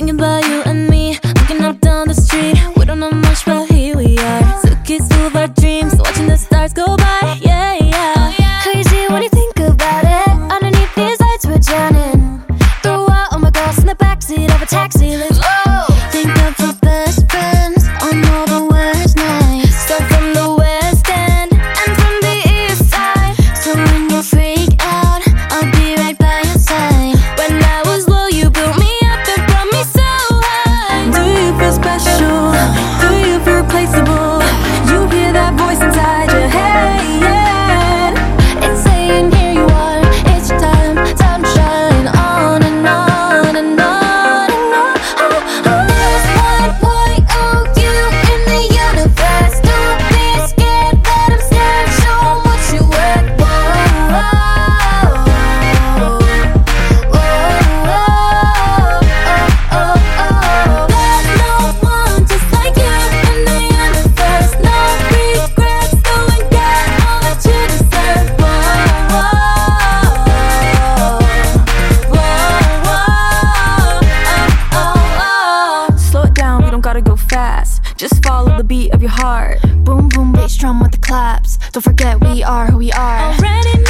thinking about you and me, looking up down the street. We don't know much, but here we are. Suitcase full of our dreams, watching the stars go by. Yeah, yeah. Crazy when you think about it. Underneath these lights we're drowning. Throw out all my girls in the backseat of a taxi. Let's go. Think of our best friends on all the worst nights. Start from the West End and from the East Side. So when you freak out, I'll be right by your side. When I was low, you built me up and brought me so high. Do you feel special? Do you feel replaceable? You hear that voice inside your head. It's saying here you are, it's your time, time to shine. On and on and on and on. There's one point of you in the universe. Don't be scared that I'm scared. Show 'em what you worth. Whoa, There's no one just like you in the universe. No regrets, go and get all that you deserve. Slow it down, we don't gotta go fast. Just follow the beat of your heart. Boom, boom, bass drum with the claps. Don't forget we are who we are. Already